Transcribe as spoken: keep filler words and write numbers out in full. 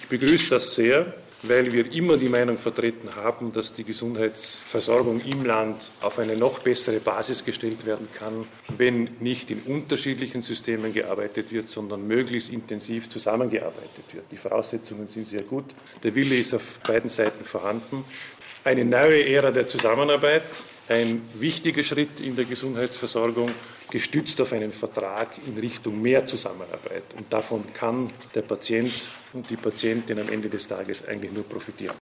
Ich begrüße das sehr, weil wir immer die Meinung vertreten haben, dass die Gesundheitsversorgung im Land auf eine noch bessere Basis gestellt werden kann, wenn nicht in unterschiedlichen Systemen gearbeitet wird, sondern möglichst intensiv zusammengearbeitet wird. Die Voraussetzungen sind sehr gut, der Wille ist auf beiden Seiten vorhanden. Eine neue Ära der Zusammenarbeit, ein wichtiger Schritt in der Gesundheitsversorgung, gestützt auf einen Vertrag in Richtung mehr Zusammenarbeit. Und davon kann der Patient und die Patientin am Ende des Tages eigentlich nur profitieren.